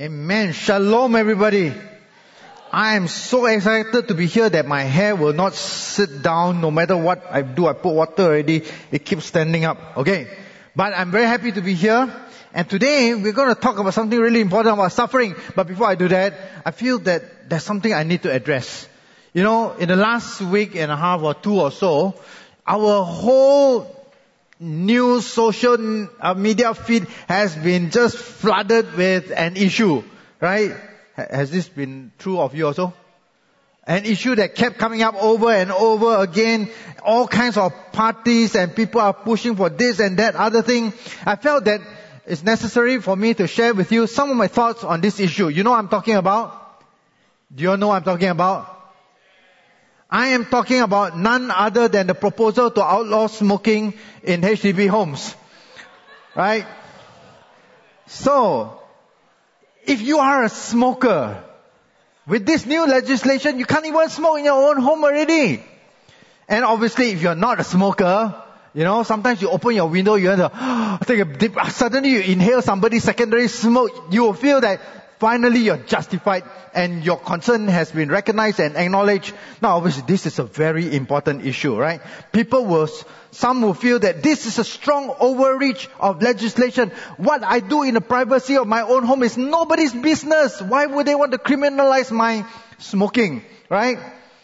Amen. Shalom, everybody. I am so excited to be here that my hair will not sit down no matter what I do. I put water already. It keeps standing up. Okay. But I'm very happy to be here. And today we're going to talk about something really important about suffering. But before I do that, I feel that there's something I need to address. You know, in the last week and a half or two or so, our whole news, social media feed has been just flooded with an issue, right? Has this been true of you also? An issue that kept coming up over and over again. All kinds of parties and people are pushing for this and that other thing. I felt that it's necessary for me to share with you some of my thoughts on this issue. You know what I'm talking about? Do you all know what I'm talking about? I am talking about none other than the proposal to outlaw smoking in HDB homes. Right? So, if you are a smoker, with this new legislation, you can't even smoke in your own home already. And obviously, if you're not a smoker, you know, sometimes you open your window, you want to take a deep, suddenly you inhale somebody's secondary smoke, you will feel that finally you're justified and your concern has been recognized and acknowledged. Now obviously this is a very important issue, right? Some will feel that this is a strong overreach of legislation. What I do in the privacy of my own home is nobody's business. Why would they want to criminalize my smoking, right?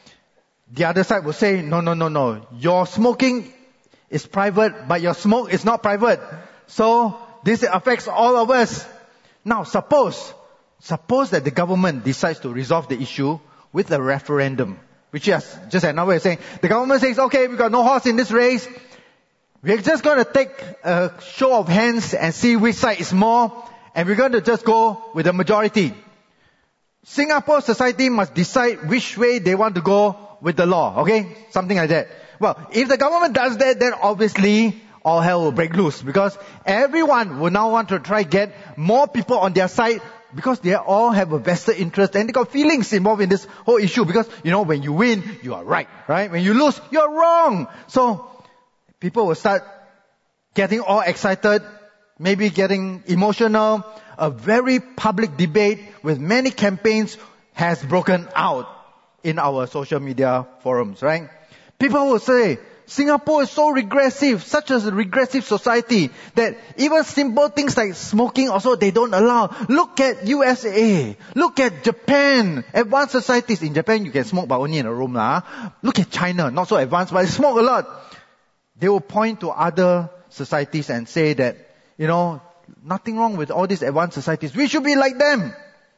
The other side will say, no. Your smoking is private, but your smoke is not private. So this affects all of us. Now suppose that the government decides to resolve the issue with a referendum, which is just another way of saying, the government says, okay, we've got no horse in this race. We're just going to take a show of hands and see which side is more, and we're going to just go with the majority. Singapore society must decide which way they want to go with the law, okay? Something like that. Well, if the government does that, then obviously all hell will break loose, because everyone will now want to try get more people on their side, because they all have a vested interest and they got feelings involved in this whole issue. Because, you know, when you win, you are right? When you lose, you're wrong. So, people will start getting all excited, maybe getting emotional. A very public debate with many campaigns has broken out in our social media forums, right? People will say, Singapore is so regressive, such a regressive society, that even simple things like smoking also they don't allow. Look at USA. Look at Japan. Advanced societies. In Japan you can smoke but only in a room. Look at China. Not so advanced but they smoke a lot. They will point to other societies and say that, you know, nothing wrong with all these advanced societies. We should be like them.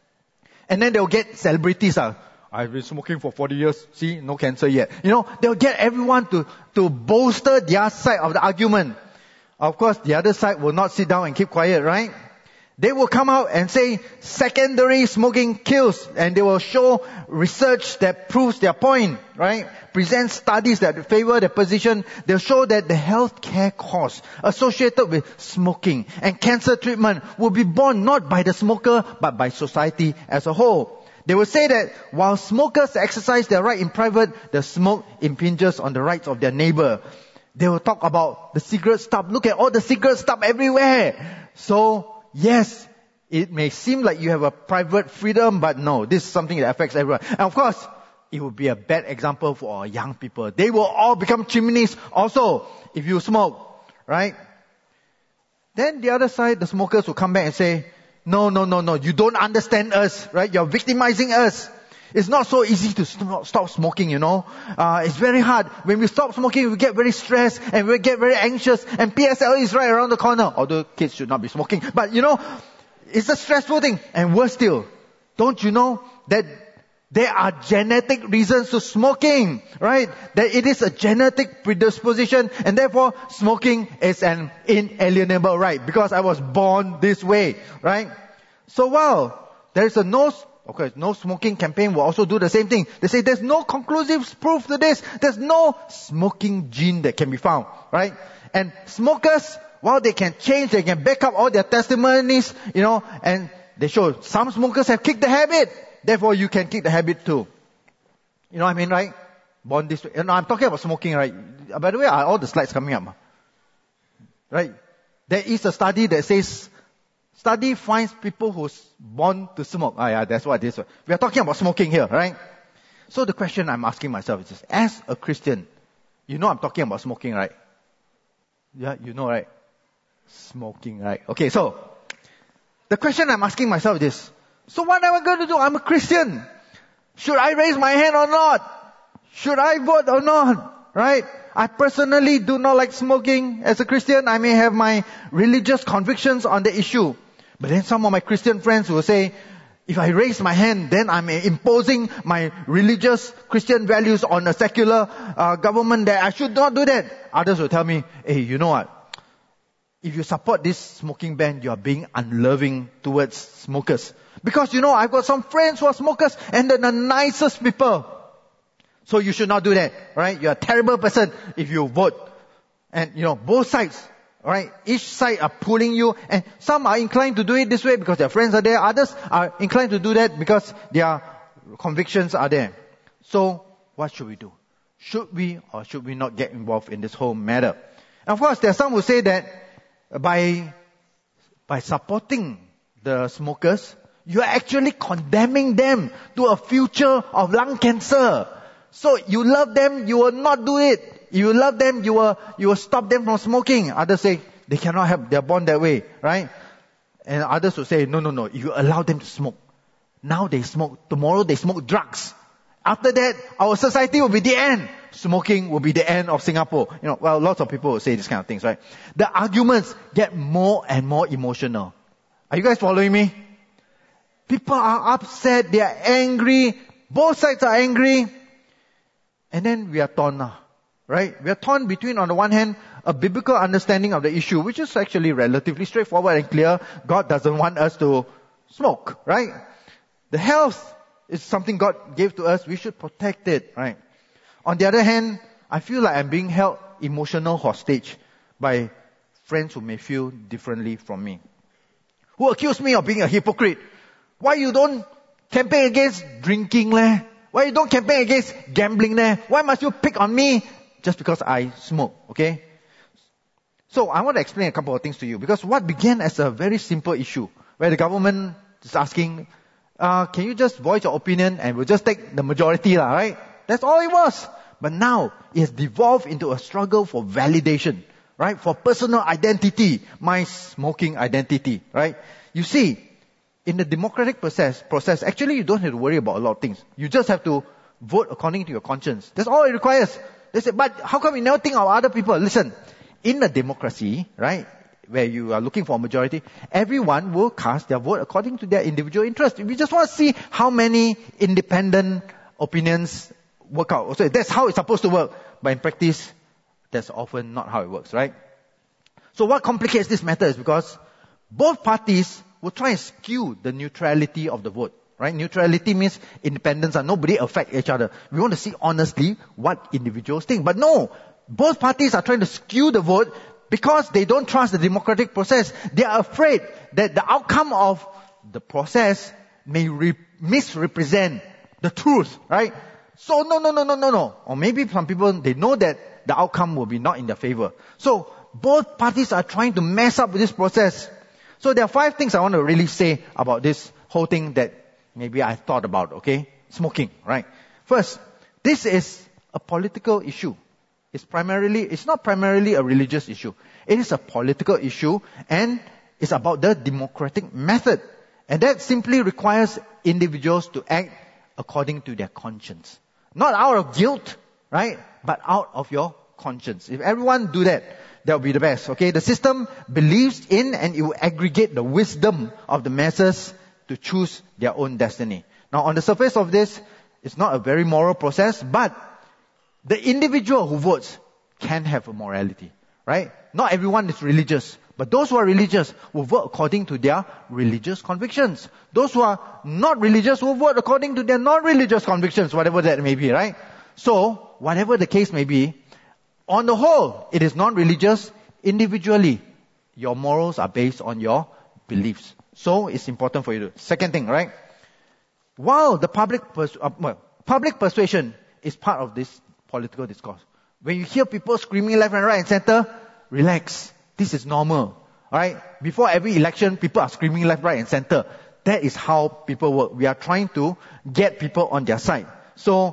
And then they'll get celebrities. I've been smoking for 40 years. See, no cancer yet. You know, they'll get everyone to bolster their side of the argument. Of course, the other side will not sit down and keep quiet, right? They will come out and say secondary smoking kills, and they will show research that proves their point, right? Present studies that favor their position. They'll show that the healthcare costs associated with smoking and cancer treatment will be borne not by the smoker but by society as a whole. They will say that while smokers exercise their right in private, the smoke impinges on the rights of their neighbor. They will talk about the cigarette stub. Look at all the cigarette stub everywhere. So, yes, it may seem like you have a private freedom, but no, this is something that affects everyone. And of course, it will be a bad example for our young people. They will all become chimneys also if you smoke, right? Then the other side, the smokers will come back and say, no, you don't understand us, right? You're victimizing us. It's not so easy to stop smoking, you know. It's very hard. When we stop smoking, we get very stressed and we get very anxious, and PSLE is right around the corner. Although kids should not be smoking. But you know, it's a stressful thing. And worse still, don't you know that there are genetic reasons to smoking, right? That it is a genetic predisposition, and therefore smoking is an inalienable right, because I was born this way, right? So while there is no smoking campaign will also do the same thing. They say there's no conclusive proof to this. There's no smoking gene that can be found, right? And smokers, while they can change, they can back up all their testimonies, you know, and they show some smokers have kicked the habit. Therefore, you can kick the habit too. You know what I mean, right? Born this way. You know, I'm talking about smoking, right? By the way, are all the slides coming up? Right? There is a study that says study finds people who's born to smoke. Yeah, that's what it is. We are talking about smoking here, right? So the question I'm asking myself is this. As a Christian, you know I'm talking about smoking, right? Yeah, you know, right? Smoking, right? Okay, so the question I'm asking myself is this. So what am I going to do? I'm a Christian. Should I raise my hand or not? Should I vote or not? Right? I personally do not like smoking. As a Christian, I may have my religious convictions on the issue. But then some of my Christian friends will say, if I raise my hand, then I'm imposing my religious Christian values on a secular government that I should not do that. Others will tell me, hey, you know what? If you support this smoking ban, you are being unloving towards smokers. Because you know, I've got some friends who are smokers and they're the nicest people. So you should not do that, right? You're a terrible person if you vote. And you know, both sides, right? Each side are pulling you, and some are inclined to do it this way because their friends are there. Others are inclined to do that because their convictions are there. So, what should we do? Should we or should we not get involved in this whole matter? And of course, there are some who say that by supporting the smokers, you are actually condemning them to a future of lung cancer. So you love them, you will not do it. You love them, you will stop them from smoking. Others say they cannot help, they're born that way, right? And others will say, no, if you allow them to smoke. Now they smoke, tomorrow they smoke drugs. After that, our society will be the end. Smoking will be the end of Singapore. You know, well, lots of people will say these kind of things, right? The arguments get more and more emotional. Are you guys following me? People are upset, they are angry, both sides are angry. And then we are torn now, right? We are torn between, on the one hand, a biblical understanding of the issue, which is actually relatively straightforward and clear. God doesn't want us to smoke, right? The health is something God gave to us. We should protect it, right? On the other hand, I feel like I'm being held emotional hostage by friends who may feel differently from me, who accuse me of being a hypocrite. Why you don't campaign against drinking leh? Why you don't campaign against gambling leh? Why must you pick on me just because I smoke, okay? So I want to explain a couple of things to you, because what began as a very simple issue where the government is asking, can you just voice your opinion and we'll just take the majority, right? That's all it was. But now it has devolved into a struggle for validation, right? For personal identity, my smoking identity, right? You see, in the democratic process, actually you don't have to worry about a lot of things. You just have to vote according to your conscience. That's all it requires. They say, but how come we never think of other people? Listen, in a democracy, right, where you are looking for a majority, everyone will cast their vote according to their individual interest. We just want to see how many independent opinions work out. So that's how it's supposed to work. But in practice, that's often not how it works, right? So what complicates this matter is because both parties will try and skew the neutrality of the vote, right? Neutrality means independence and nobody affect each other. We want to see honestly what individuals think. But no, both parties are trying to skew the vote because they don't trust the democratic process. They are afraid that the outcome of the process may misrepresent the truth, right? So no. Or maybe some people, they know that the outcome will be not in their favor. So both parties are trying to mess up with this process. So there are 5 things I want to really say about this whole thing that maybe I thought about, okay? Smoking, right? First, this is a political issue. It's not primarily a religious issue. It is a political issue, and it's about the democratic method. And that simply requires individuals to act according to their conscience. Not out of guilt, right? But out of your conscience. If everyone do that, that will be the best, okay? The system believes in and it will aggregate the wisdom of the masses to choose their own destiny. Now, on the surface of this, it's not a very moral process, but the individual who votes can have a morality, right? Not everyone is religious, but those who are religious will vote according to their religious convictions. Those who are not religious will vote according to their non-religious convictions, whatever that may be, right? So, whatever the case may be, on the whole, it is non-religious. Individually, your morals are based on your beliefs. So, it's important for you to. Second thing, right? While the public persuasion is part of this political discourse. When you hear people screaming left and right and center, relax. This is normal. Alright? Before every election, people are screaming left, right, and center. That is how people work. We are trying to get people on their side. So,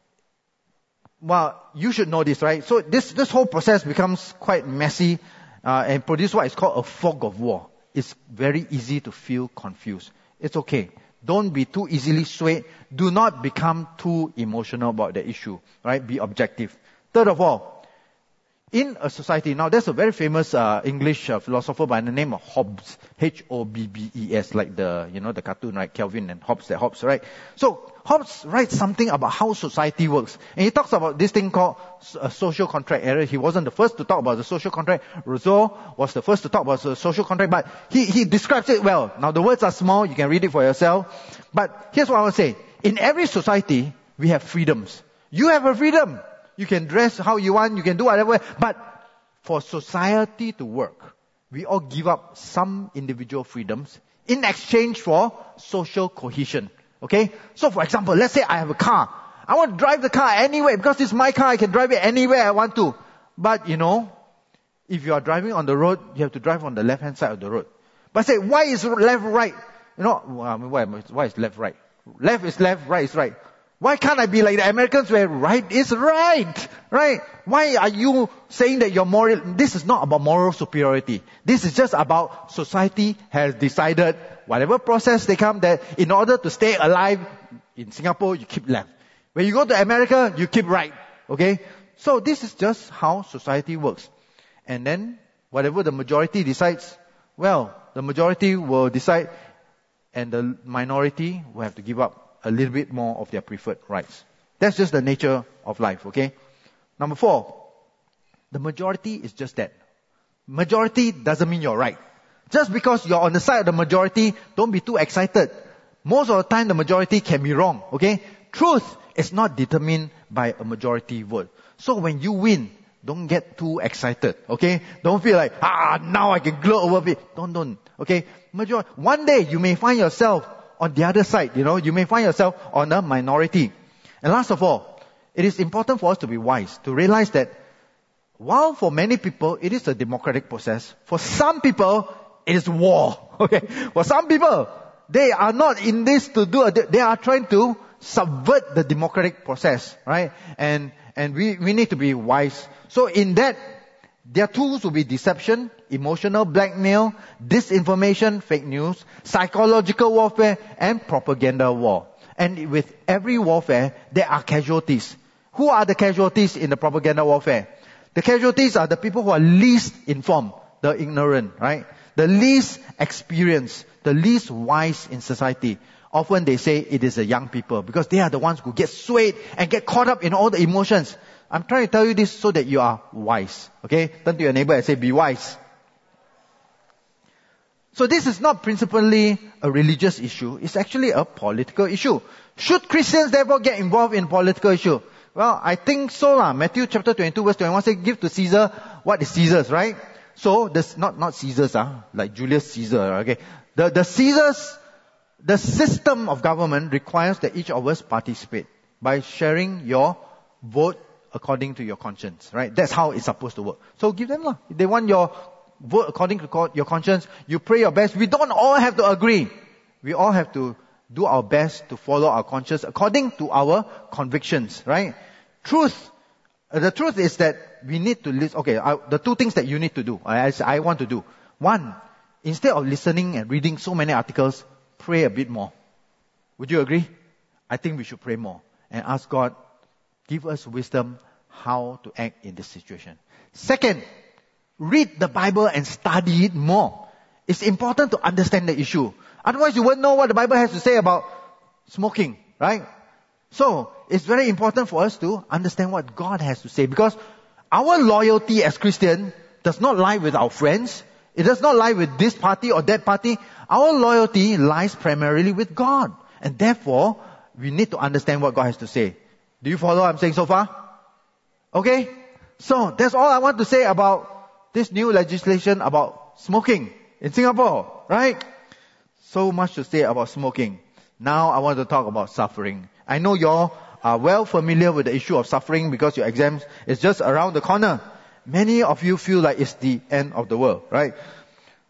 well, you should know this, right? So this whole process becomes quite messy, and produce what is called a fog of war. It's very easy to feel confused. It's okay. Don't be too easily swayed. Do not become too emotional about the issue, right? Be objective. Third of all, in a society, now there's a very famous English philosopher by the name of Hobbes, Hobbes, like the cartoon, right? Calvin and Hobbes, right? So Hobbes writes something about how society works, and he talks about this thing called a social contract. He wasn't the first to talk about the social contract. Rousseau was the first to talk about the social contract, but he describes it well. Now the words are small, you can read it for yourself. But here's what I want to say: in every society, we have freedoms. You have a freedom. You can dress how you want, you can do whatever. But for society to work, we all give up some individual freedoms in exchange for social cohesion. Okay? So for example, let's say I have a car. I want to drive the car anywhere because it's my car, I can drive it anywhere I want to. But if you are driving on the road, you have to drive on the left-hand side of the road. But say, why is left right? Why is left right? Left is left, right is right. Why can't I be like the Americans where right is right? Right? Why are you saying that you're moral? This is not about moral superiority. This is just about society has decided, whatever process they come, that in order to stay alive, in Singapore, you keep left. When you go to America, you keep right. Okay? So this is just how society works. And then, whatever the majority decides, well, the majority will decide, and the minority will have to give up a little bit more of their preferred rights. That's just the nature of life, okay? Number 4, the majority is just that. Majority doesn't mean you're right. Just because you're on the side of the majority, don't be too excited. Most of the time, the majority can be wrong, okay? Truth is not determined by a majority vote. So when you win, don't get too excited, okay? Don't feel like, now I can gloat over it. Don't, okay? One day, you may find yourself on the other side, you may find yourself on a minority. And last of all, it is important for us to be wise, to realize that while for many people it is a democratic process, for some people it is war. Okay? For some people, they are not in this to do, they are trying to subvert the democratic process, right? And we need to be wise. So in that, their tools will be deception, emotional blackmail, disinformation, fake news, psychological warfare, and propaganda war. And with every warfare, there are casualties. Who are the casualties in the propaganda warfare? The casualties are the people who are least informed, the ignorant, right? The least experienced, the least wise in society. Often they say it is the young people because they are the ones who get swayed and get caught up in all the emotions. I'm trying to tell you this so that you are wise. Okay? Turn to your neighbor and say, be wise. So this is not principally a religious issue. It's actually a political issue. Should Christians therefore get involved in political issue? Well, I think so. Matthew chapter 22 verse 21 says, give to Caesar what is Caesar's, right? So, this not Caesar's, like Julius Caesar, okay? The Caesar's, the system of government requires that each of us participate by sharing your vote according to your conscience, right? That's how it's supposed to work. So give them If they want your vote according to your conscience, you pray your best. We don't all have to agree. We all have to do our best to follow our conscience according to our convictions, right? The truth is that we need to listen. Okay, the two things that you need to do, as I want to do. One, instead of listening and reading so many articles, pray a bit more. Would you agree? I think we should pray more and ask God, give us wisdom how to act in this situation. Second, read the Bible and study it more. It's important to understand the issue. Otherwise you won't know what the Bible has to say about smoking, right? So, it's very important for us to understand what God has to say, because our loyalty as Christians does not lie with our friends. It does not lie with this party or that party. Our loyalty lies primarily with God. And therefore, we need to understand what God has to say. Do you follow what I'm saying so far? Okay? So, that's all I want to say about this new legislation about smoking in Singapore, right? So much to say about smoking. Now I want to talk about suffering. I know y'all are well familiar with the issue of suffering because your exams is just around the corner. Many of you feel like it's the end of the world, right?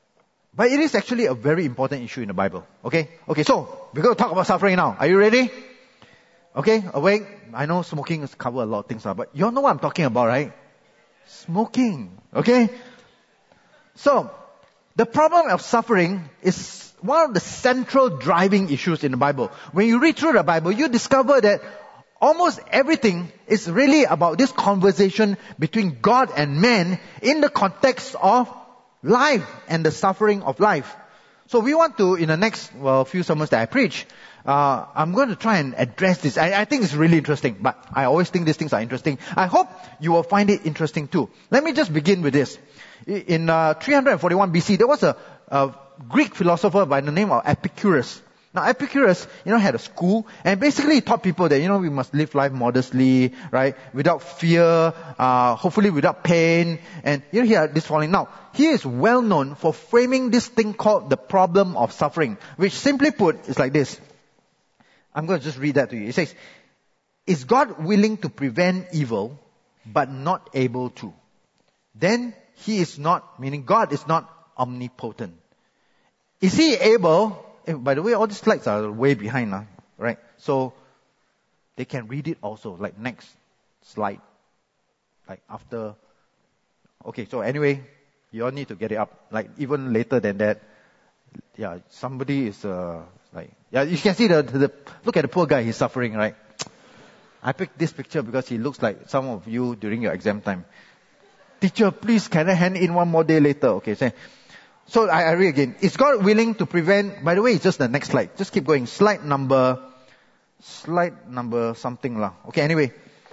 But it is actually a very important issue in the Bible. Okay, so we're going to talk about suffering now. Are you ready? Okay, awake. I know smoking has covered a lot of things, but you all know what I'm talking about, right? Smoking. Okay? So, the problem of suffering is one of the central driving issues in the Bible. When you read through the Bible, you discover that almost everything is really about this conversation between God and man in the context of life and the suffering of life. So we want to, in the next few sermons that I preach, I'm going to try and address this. I think it's really interesting, but I always think these things are interesting. I hope you will find it interesting too. Let me just begin with this. In 341 BC, there was a Greek philosopher by the name of Epicurus. Now Epicurus, had a school, and basically he taught people that, we must live life modestly, right? Without fear, hopefully without pain, and here this following. Now, he is well known for framing this thing called the problem of suffering, which simply put is like this. I'm going to just read that to you. It says, is God willing to prevent evil, but not able to? Then he is not, meaning God is not omnipotent. Is he able? By the way, all these slides are way behind, right? So they can read it also, like next slide, like after. Okay, so anyway, you all need to get it up, like even later than that. Yeah, somebody is you can see the look at the poor guy, he's suffering, right? I picked this picture because he looks like some of you during your exam time. Teacher, please, can I hand in one more day later? Okay, so I read again. Is God willing to prevent, by the way, it's just the next slide. Just keep going. Slide number something lah. Okay, anyway.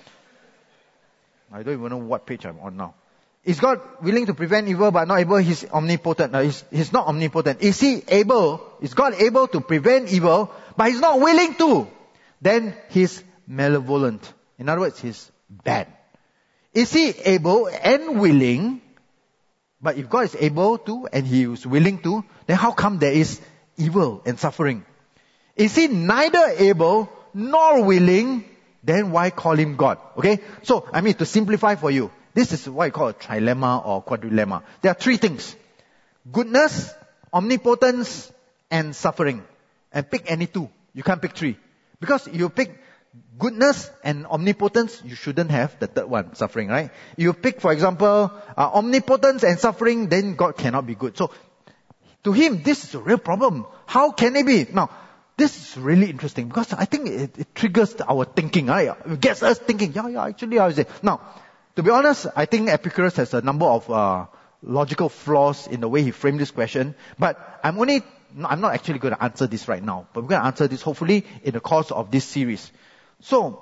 I don't even know what page I'm on now. Is God willing to prevent evil but not able? He's omnipotent. He's not omnipotent. Is God able to prevent evil but he's not willing to? Then he's malevolent. In other words, he's bad. Is he able and willing? But if God is able to and he is willing to, then how come there is evil and suffering? Is he neither able nor willing? Then why call him God? Okay? So, to simplify for you, this is what I call a trilemma or quadrilemma. There are three things. Goodness, omnipotence, and suffering. And pick any two. You can't pick three. Because you pick goodness and omnipotence, you shouldn't have the third one, suffering, right? You pick, for example, omnipotence and suffering, then God cannot be good. So, to him, this is a real problem. How can it be? Now, this is really interesting because I think it triggers our thinking, right? It gets us thinking, actually, how is it? Now, to be honest, I think Epicurus has a number of logical flaws in the way he framed this question, but I'm not actually going to answer this right now, but we're going to answer this hopefully in the course of this series. So,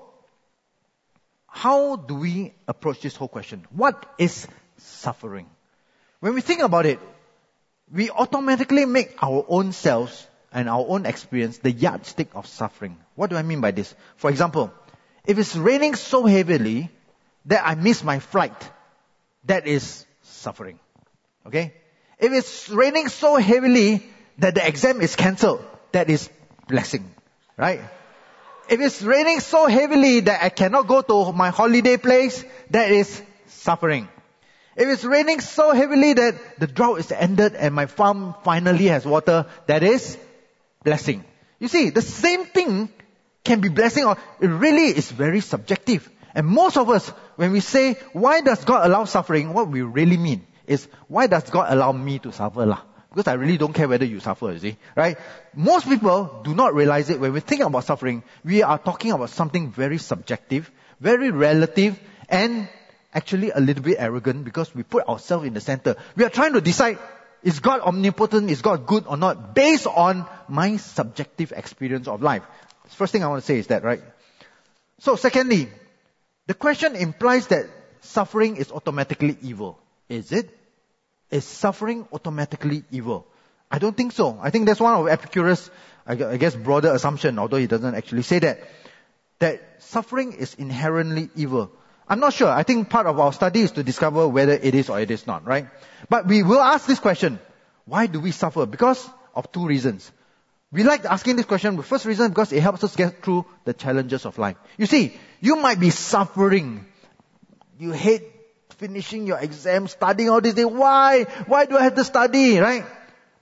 how do we approach this whole question? What is suffering? When we think about it, we automatically make our own selves and our own experience the yardstick of suffering. What do I mean by this? For example, if it's raining so heavily that I miss my flight, that is suffering. Okay? If it's raining so heavily that the exam is cancelled, that is blessing. Right? If it's raining so heavily that I cannot go to my holiday place, that is suffering. If it's raining so heavily that the drought is ended and my farm finally has water, that is blessing. You see, the same thing can be blessing, or it really is very subjective. And most of us, when we say, why does God allow suffering, what we really mean is, why does God allow me to suffer lah? Because I really don't care whether you suffer, you see, right? Most people do not realize it. When we think about suffering, we are talking about something very subjective, very relative, and actually a little bit arrogant because we put ourselves in the center. We are trying to decide, is God omnipotent, is God good or not, based on my subjective experience of life. First thing I want to say is that, right? So secondly, the question implies that suffering is automatically evil. Is it? Is suffering automatically evil? I don't think so. I think that's one of Epicurus', I guess, broader assumption, although he doesn't actually say that suffering is inherently evil. I'm not sure. I think part of our study is to discover whether it is or it is not, right? But we will ask this question. Why do we suffer? Because of two reasons. We like asking this question. The first reason, because it helps us get through the challenges of life. You see, you might be suffering. You hate finishing your exam, studying all this day. Why? Why do I have to study, right?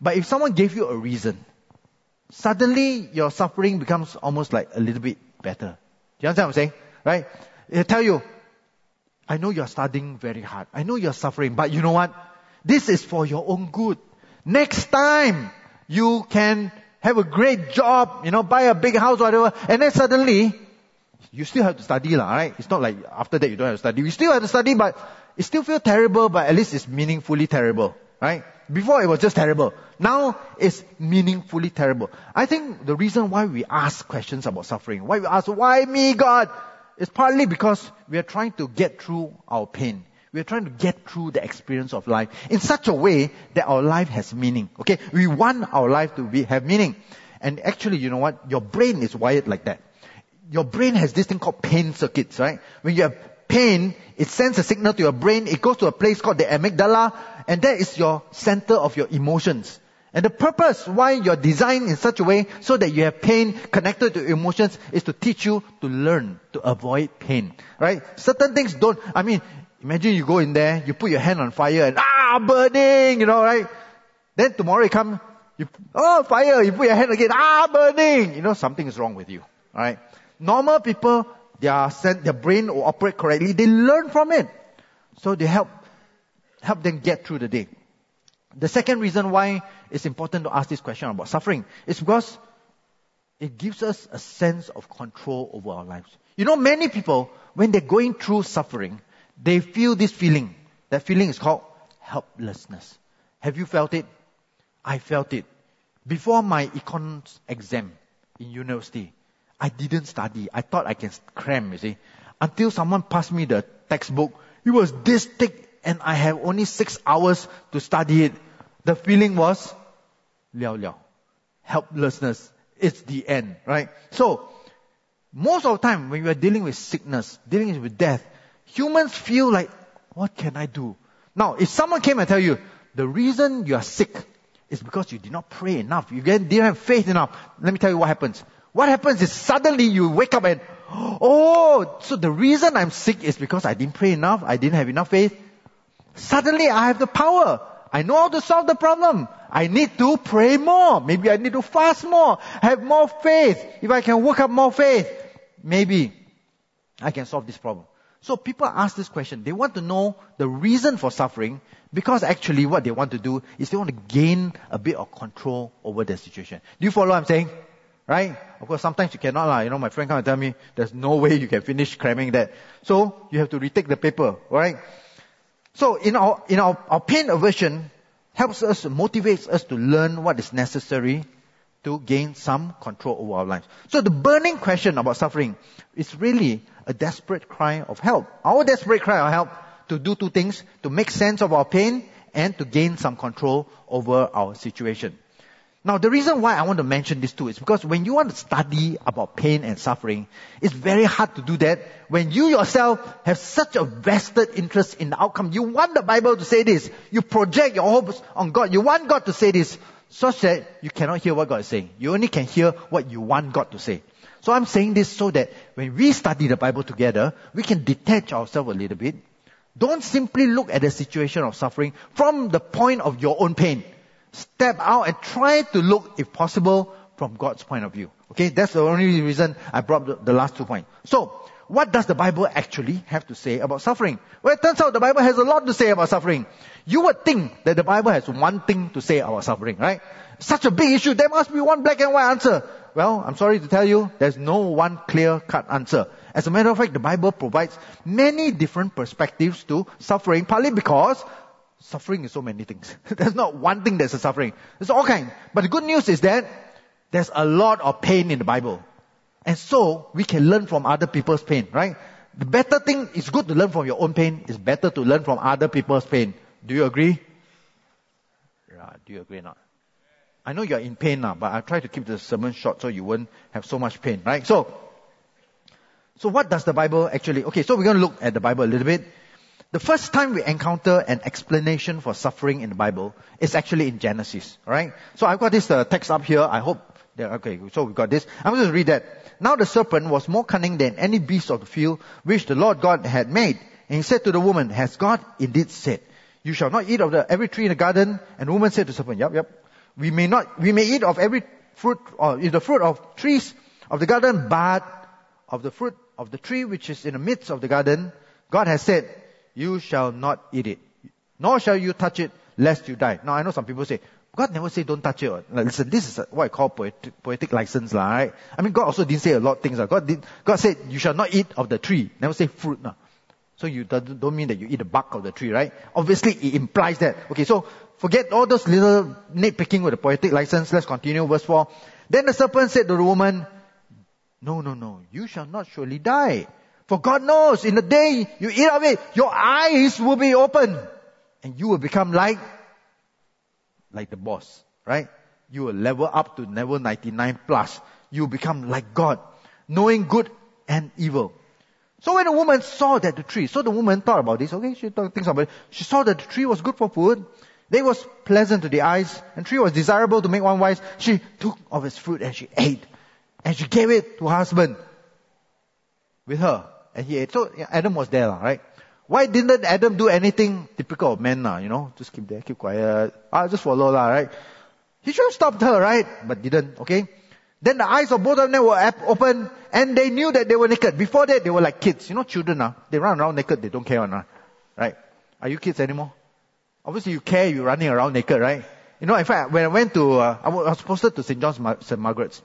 But if someone gave you a reason, suddenly your suffering becomes almost like a little bit better. Do you understand what I'm saying? Right? They tell you, I know you're studying very hard. I know you're suffering, but you know what? This is for your own good. Next time, you can have a great job, buy a big house, whatever, and then suddenly, you still have to study, right? It's not like after that you don't have to study. You still have to study, but it still feels terrible, but at least it's meaningfully terrible, right? Before it was just terrible. Now it's meaningfully terrible. I think the reason why we ask questions about suffering, why we ask, why me, God? It's partly because we are trying to get through our pain. We are trying to get through the experience of life in such a way that our life has meaning. Okay? We want our life to have meaning. And actually, you know what? Your brain is wired like that. Your brain has this thing called pain circuits, right? When you have pain, it sends a signal to your brain. It goes to a place called the amygdala, and that is your center of your emotions. And the purpose why you're designed in such a way so that you have pain connected to emotions is to teach you to learn to avoid pain, right? Certain things don't, imagine you go in there, you put your hand on fire and burning, right? Then tomorrow you come, fire, you put your hand again, burning. Something is wrong with you, alright? Normal people, their brain will operate correctly. They learn from it. So they help them get through the day. The second reason why it's important to ask this question about suffering is because it gives us a sense of control over our lives. Many people, when they're going through suffering, they feel this feeling. That feeling is called helplessness. Have you felt it? I felt it. Before my econs exam in university, I didn't study. I thought I can cram, until someone passed me the textbook. It was this thick and I have only 6 hours to study it. The feeling was liao liao. Helplessness. It's the end, right? So, most of the time when we are dealing with sickness, dealing with death, humans feel like, what can I do? Now, if someone came and tell you, the reason you are sick is because you did not pray enough. You didn't have faith enough. Let me tell you what happens. What happens is suddenly you wake up and, so the reason I'm sick is because I didn't pray enough, I didn't have enough faith. Suddenly I have the power. I know how to solve the problem. I need to pray more. Maybe I need to fast more. Have more faith. If I can work up more faith, maybe I can solve this problem. So people ask this question. They want to know the reason for suffering because actually what they want to do is they want to gain a bit of control over their situation. Do you follow what I'm saying? Right? Of course, sometimes you cannot. My friend come and tell me, there's no way you can finish cramming that. So, you have to retake the paper, right? So, in our pain aversion motivates us to learn what is necessary to gain some control over our lives. So, the burning question about suffering is really a desperate cry of help. Our desperate cry of help to do two things, to make sense of our pain and to gain some control over our situation. Now, the reason why I want to mention this too is because when you want to study about pain and suffering, it's very hard to do that when you yourself have such a vested interest in the outcome. You want the Bible to say this. You project your hopes on God. You want God to say this, such that you cannot hear what God is saying. You only can hear what you want God to say. So I'm saying this so that when we study the Bible together, we can detach ourselves a little bit. Don't simply look at the situation of suffering from the point of your own pain. Step out and try to look, if possible, from God's point of view. Okay, that's the only reason I brought the last 2 points. So, what does the Bible actually have to say about suffering? Well, it turns out the Bible has a lot to say about suffering. You would think that the Bible has one thing to say about suffering, right? Such a big issue, there must be one black and white answer. Well, I'm sorry to tell you, there's no one clear-cut answer. As a matter of fact, the Bible provides many different perspectives to suffering, partly because suffering is so many things. There's not one thing that's a suffering. There's all kinds. But the good news is that there's a lot of pain in the Bible. And so, we can learn from other people's pain, right? The better thing, it's good to learn from your own pain. It's better to learn from other people's pain. Do you agree? Yeah, do you agree or not? I know you're in pain now, but I try to keep the sermon short so you won't have so much pain, right? So what does the Bible actually... Okay, so we're going to look at the Bible a little bit. The first time we encounter an explanation for suffering in the Bible is actually in Genesis, alright? So I've got this text up here. I hope so we've got this. I'm going to read that. Now the serpent was more cunning than any beast of the field which the Lord God had made. And he said to the woman, has God indeed said, you shall not eat of every tree in the garden? And the woman said to the serpent, yep. We may eat of every fruit, or the fruit of trees of the garden, but of the fruit of the tree which is in the midst of the garden, God has said, you shall not eat it, nor shall you touch it, lest you die. Now I know some people say, God never say don't touch it. Like, listen, this is what I call poetic license, right? I mean, God also didn't say a lot of things. God said, you shall not eat of the tree. Never say fruit. So you don't mean that you eat the bark of the tree, right? Obviously, it implies that. Okay, so forget all those little nitpicking with the poetic license. Let's continue. Verse 4. Then the serpent said to the woman, no, you shall not surely die. For God knows, in the day you eat of it, your eyes will be open, and you will become like the boss, right? You will level up to level 99 plus. You will become like God, knowing good and evil. So when the woman saw that the tree, so the woman thought about this, okay, she thought things about it. She saw that the tree was good for food, that it was pleasant to the eyes, and the tree was desirable to make one wise. She took of its fruit and she ate. And she gave it to her husband with her, and he ate. So Adam was there, right? Why didn't Adam do anything typical of men, just keep there, keep quiet. Just follow, right? He should have stopped her, right? But didn't, okay? Then the eyes of both of them were open, and they knew that they were naked. Before that, they were like kids. Children, they run around naked, they don't care, right? Are you kids anymore? Obviously you care, you're running around naked, right? In fact, when I went to, I was posted to St. John's, St. Margaret's,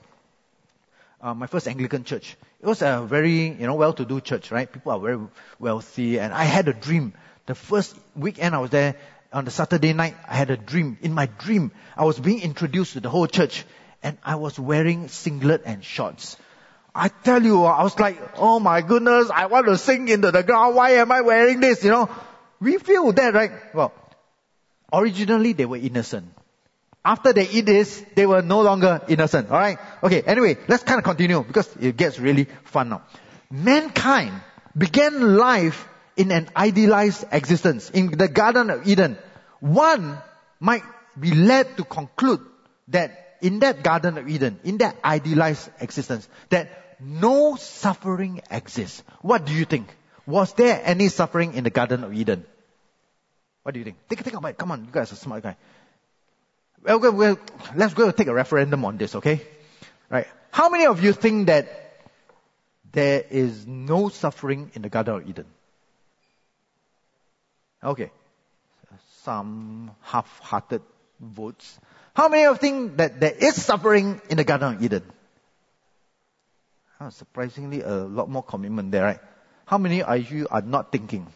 my first Anglican church. It was a very, well-to-do church, right? People are very wealthy, and I had a dream. The first weekend I was there, on the Saturday night, I had a dream. In my dream, I was being introduced to the whole church, and I was wearing singlet and shorts. I tell you, I was like, oh my goodness, I want to sink into the ground. Why am I wearing this? We feel that, right? Well, originally they were innocent. After they eat this, they were no longer innocent. Alright? Okay, anyway, let's kind of continue because it gets really fun now. Mankind began life in an idealized existence in the Garden of Eden. One might be led to conclude that in that Garden of Eden, in that idealized existence, that no suffering exists. What do you think? Was there any suffering in the Garden of Eden? What do you think? Think about it. Come on, you guys are smart guys. Well, let's go take a referendum on this, okay? Right. How many of you think that there is no suffering in the Garden of Eden? Okay. Some half-hearted votes. How many of you think that there is suffering in the Garden of Eden? Surprisingly, a lot more commitment there, right? How many of you are not thinking?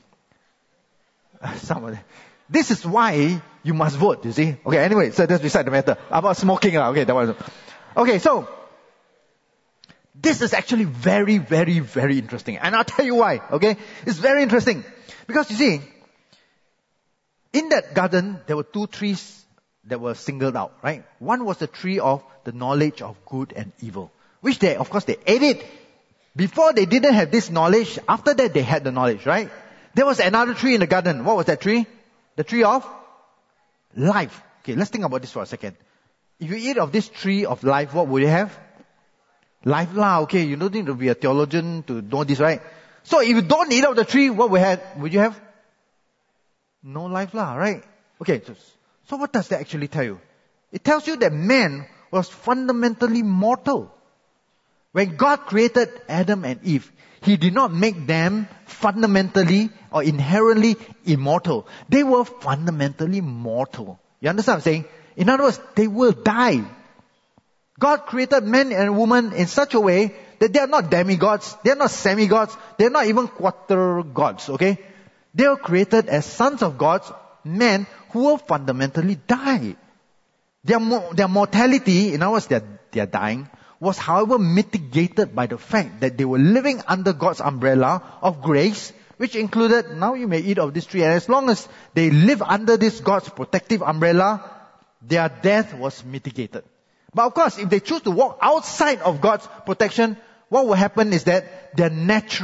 Some of them. This is why you must vote, you see. Okay, anyway, so that's beside the matter. About smoking, okay, that was. Okay, so, this is actually very, very, very interesting. And I'll tell you why, okay? It's very interesting. Because you see, in that garden, there were two trees that were singled out, right? One was the tree of the knowledge of good and evil. Which they ate it. Before they didn't have this knowledge, after that they had the knowledge, right? There was another tree in the garden. What was that tree? The tree of life. Okay, let's think about this for a second. If you eat of this tree of life, what would you have? Life lah, okay, you don't need to be a theologian to know this, right? So if you don't eat of the tree, what would you have? No life lah, right? Okay, so what does that actually tell you? It tells you that man was fundamentally mortal. When God created Adam and Eve, He did not make them fundamentally or inherently immortal. They were fundamentally mortal. You understand what I'm saying? In other words, they will die. God created man and woman in such a way that they are not demigods, they are not semi-gods, they are not even quarter gods, okay? They were created as sons of gods, men who will fundamentally die. Their mortality, in other words, their dying, was however mitigated by the fact that they were living under God's umbrella of grace, which included, now you may eat of this tree, and as long as they live under this God's protective umbrella, their death was mitigated. But of course, if they choose to walk outside of God's protection, what will happen is that their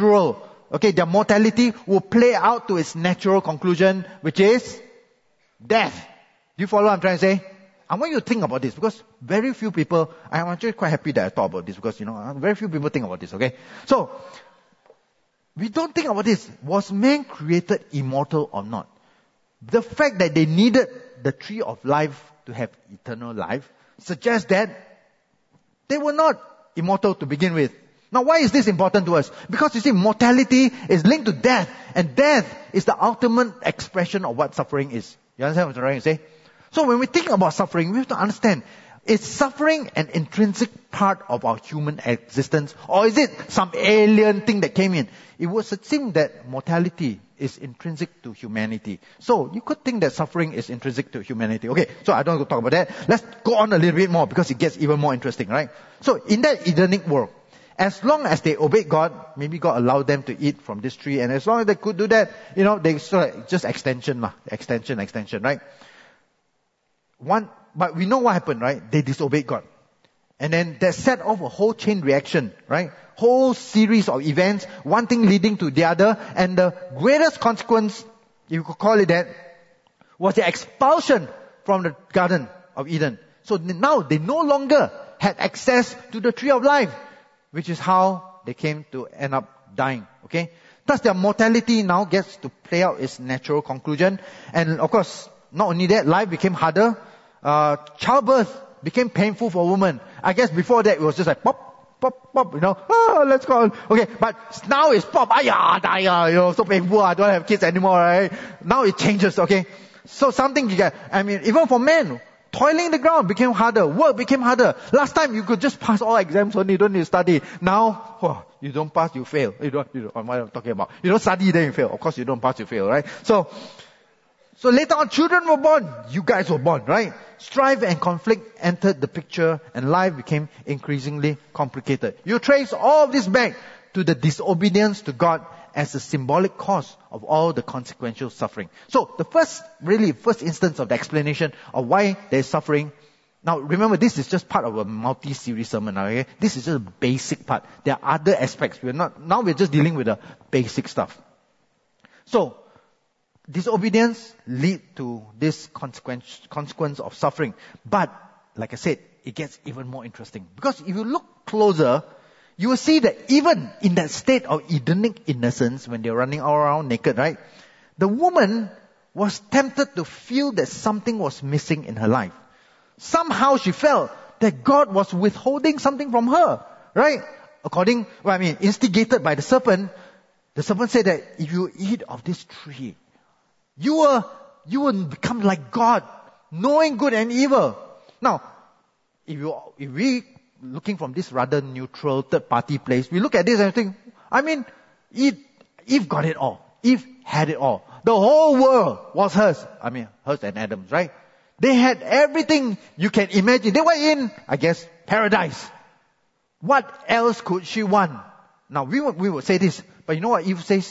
mortality will play out to its natural conclusion, which is death. Do you follow what I'm trying to say? I want you to think about this because very few people, I'm actually quite happy that I thought about this because, very few people think about this, okay? So, we don't think about this. Was man created immortal or not? The fact that they needed the tree of life to have eternal life suggests that they were not immortal to begin with. Now, why is this important to us? Because you see, mortality is linked to death, and death is the ultimate expression of what suffering is. You understand what I'm trying to say? So when we think about suffering, we have to understand, is suffering an intrinsic part of our human existence, or is it some alien thing that came in? It would seem that mortality is intrinsic to humanity. So you could think that suffering is intrinsic to humanity. Okay, so I don't want to talk about that. Let's go on a little bit more because it gets even more interesting, right? So in that Edenic world, as long as they obeyed God, maybe God allowed them to eat from this tree, and as long as they could do that, they sort of just extension, right? But we know what happened, right? They disobeyed God. And then that set off a whole chain reaction, right? Whole series of events, one thing leading to the other, and the greatest consequence, you could call it that, was the expulsion from the Garden of Eden. So now they no longer had access to the tree of life, which is how they came to end up dying, okay? Thus their mortality now gets to play out its natural conclusion. And of course, not only that, life became harder. Childbirth became painful for a woman. I guess before that it was just like pop, pop, pop, let's go on. Okay, but now it's pop, die, so painful, I don't have kids anymore, right? Now it changes, okay? So something you get, even for men, toiling the ground became harder, work became harder. Last time you could just pass all exams only, you don't need to study. Now, you don't pass, you fail. You don't, what I'm talking about. You don't study, then you fail. Of course you don't pass, you fail, right? So later on, children were born. You guys were born, right? Strife and conflict entered the picture, and life became increasingly complicated. You trace all of this back to the disobedience to God as a symbolic cause of all the consequential suffering. So the first instance of the explanation of why there is suffering. Now remember, this is just part of a multi-series sermon, okay? This is just a basic part. There are other aspects. We're just dealing with the basic stuff. So, disobedience lead to this consequence of suffering. But, like I said, it gets even more interesting. Because if you look closer, you will see that even in that state of Edenic innocence, when they're running all around naked, right? The woman was tempted to feel that something was missing in her life. Somehow she felt that God was withholding something from her, right? Instigated by the serpent said that if you eat of this tree, you will become like God, knowing good and evil. Now, if we looking from this rather neutral third party place, we look at this and think, Eve got it all. Eve had it all. The whole world was hers. Hers and Adam's, right? They had everything you can imagine. They were in, I guess, paradise. What else could she want? Now, we would say this, but you know what Eve says?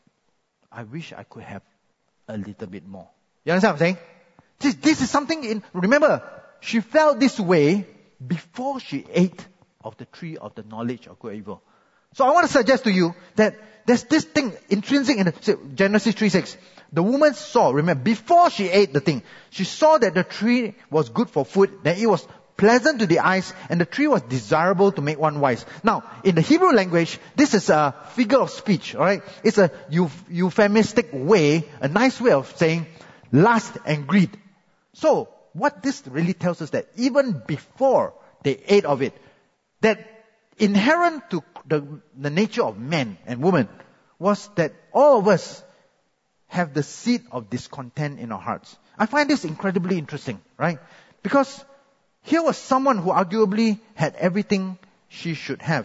I wish I could have a little bit more. You understand what I'm saying? This is something remember, she felt this way before she ate of the tree of the knowledge of good and evil. So I want to suggest to you that there's this thing intrinsic in Genesis 3:6. The woman saw, remember, before she ate the thing, she saw that the tree was good for food, that it was pleasant to the eyes, and the tree was desirable to make one wise. Now, in the Hebrew language, this is a figure of speech, alright? It's a euphemistic way, a nice way of saying lust and greed. So, what this really tells us that even before they ate of it, that inherent to the nature of men and women was that all of us have the seed of discontent in our hearts. I find this incredibly interesting, right? Because here was someone who arguably had everything she should have.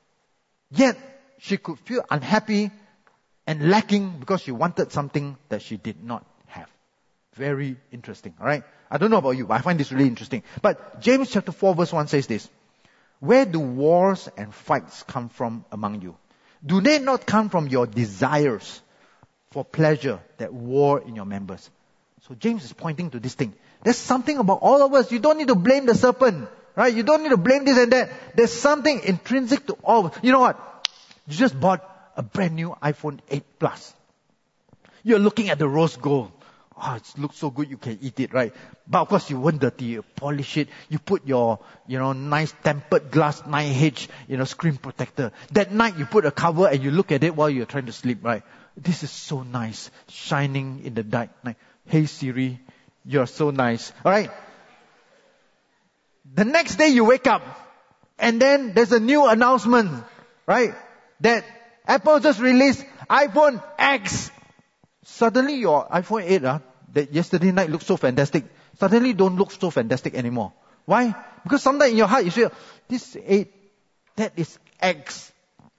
Yet, she could feel unhappy and lacking because she wanted something that she did not have. Very interesting, alright? I don't know about you, but I find this really interesting. But James chapter 4 verse 1 says this. Where do wars and fights come from among you? Do they not come from your desires for pleasure that war in your members? So James is pointing to this thing. There's something about all of us. You don't need to blame the serpent, right? You don't need to blame this and that. There's something intrinsic to all of us. You know what? You just bought a brand new iPhone 8 Plus. You're looking at the rose gold. Oh, it looks so good, you can eat it, right? But of course you won't dirty, you polish it, you put your, nice tempered glass 9H, screen protector. That night you put a cover and you look at it while you're trying to sleep, right? This is so nice, shining in the dark night. Hey Siri, you're so nice. Alright? The next day you wake up, and then there's a new announcement, right? That Apple just released iPhone X. Suddenly your iPhone 8, that yesterday night looked so fantastic, suddenly don't look so fantastic anymore. Why? Because sometimes in your heart you feel, this 8, that is X.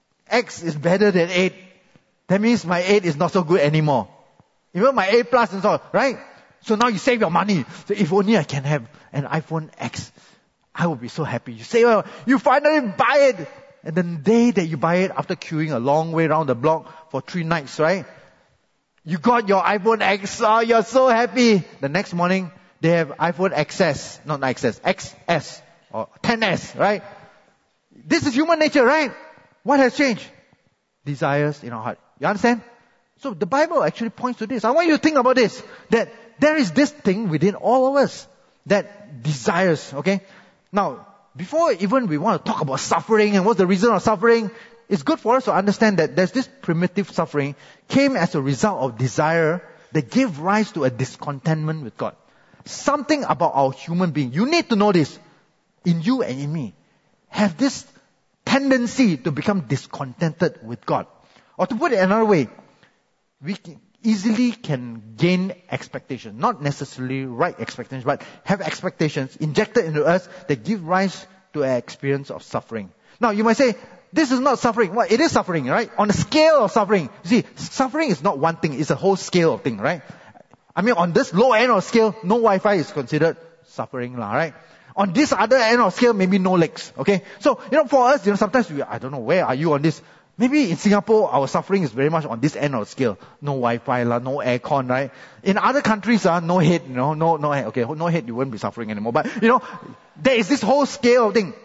X is better than 8. That means my 8 is not so good anymore. Even my 8 Plus and so on, right? So now you save your money. So if only I can have an iPhone X, I will be so happy. You say, well, you finally buy it. And the day that you buy it, after queuing a long way around the block for 3 nights, right? You got your iPhone X. Oh, you're so happy. The next morning, they have iPhone XS. Not XS. XS. Or 10S, right? This is human nature, right? What has changed? Desires in our heart. You understand? So the Bible actually points to this. I want you to think about this. That there is this thing within all of us that desires, okay? Now, before even we want to talk about suffering and what's the reason of suffering, it's good for us to understand that there's this primitive suffering came as a result of desire that gave rise to a discontentment with God. Something about our human being, you need to know this, in you and in me, have this tendency to become discontented with God. Or to put it another way, we easily can gain expectations, not necessarily right expectations, but have expectations injected into us that give rise to an experience of suffering. Now you might say, this is not suffering. Well, it is suffering, right? On a scale of suffering. You see, suffering is not one thing, it's a whole scale of things, right? I mean, on this low end of scale, no Wi-Fi is considered suffering, right? On this other end of scale, maybe no legs, okay? So, for us, sometimes I don't know, where are you on this? Maybe in Singapore, our suffering is very much on this end of the scale. No Wi-Fi, no aircon, right? In other countries, no head, no head. Okay, no head, you won't be suffering anymore. But, there is this whole scale of thing.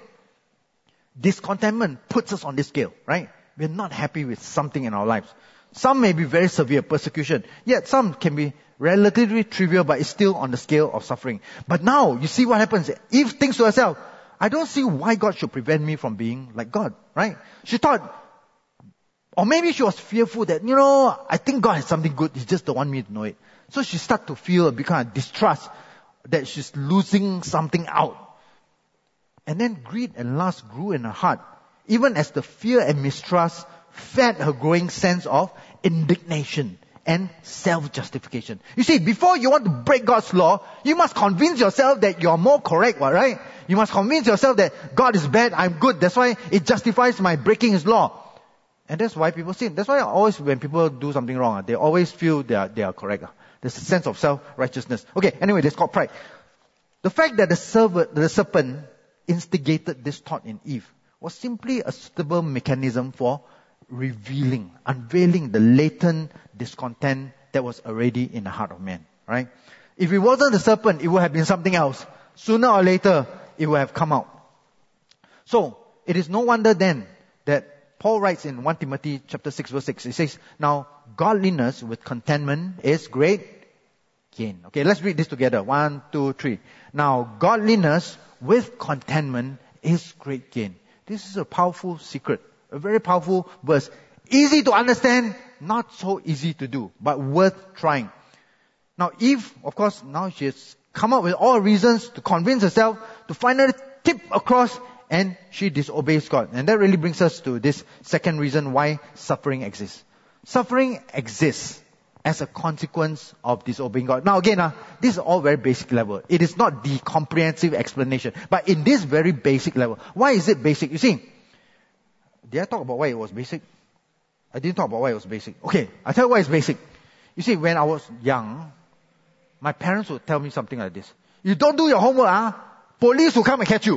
Discontentment puts us on this scale, right? We're not happy with something in our lives. Some may be very severe, persecution. Yet some can be relatively trivial, but it's still on the scale of suffering. But now, you see what happens. Eve thinks to herself, I don't see why God should prevent me from being like God, right? She thought, or maybe she was fearful that, I think God has something good, He just don't want me to know it. So she started to feel a bit kind of distrust that she's losing something out. And then greed and lust grew in her heart, even as the fear and mistrust fed her growing sense of indignation and self-justification. You see, before you want to break God's law, you must convince yourself that you're more correct, right? You must convince yourself that God is bad, I'm good, that's why it justifies my breaking His law. And that's why people sin. That's why always when people do something wrong, they always feel they are correct. There's a sense of self-righteousness. Okay, anyway, that's called pride. The fact that the serpent instigated this thought in Eve was simply a suitable mechanism for unveiling the latent discontent that was already in the heart of man, right? If it wasn't the serpent, it would have been something else. Sooner or later, it would have come out. So, it is no wonder then that Paul writes in 1 Timothy chapter 6 verse 6, he says, now, godliness with contentment is great gain. Okay, let's read this together. 1, 2, 3. Now, godliness with contentment is great gain. This is a powerful secret, a very powerful verse. Easy to understand, not so easy to do, but worth trying. Now, Eve, of course, now she has come up with all reasons to convince herself to finally tip across, and she disobeys God. And that really brings us to this second reason why suffering exists. Suffering exists as a consequence of disobeying God. Now again, this is all very basic level. It is not the comprehensive explanation. But in this very basic level, why is it basic? You see, did I talk about why it was basic? I didn't talk about why it was basic. Okay, I'll tell you why it's basic. You see, when I was young, my parents would tell me something like this. You don't do your homework, police will come and catch you.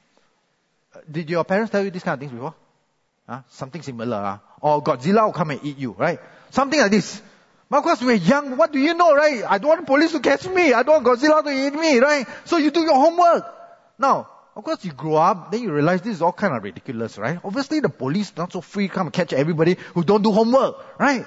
Did your parents tell you this kind of things before? Something similar. Or Godzilla will come and eat you, right? Something like this. But of course, we're young. What do you know, right? I don't want police to catch me. I don't want Godzilla to eat me, right? So you do your homework. Now, of course, you grow up, then you realize this is all kind of ridiculous, right? Obviously, the police not so free come and catch everybody who don't do homework, right?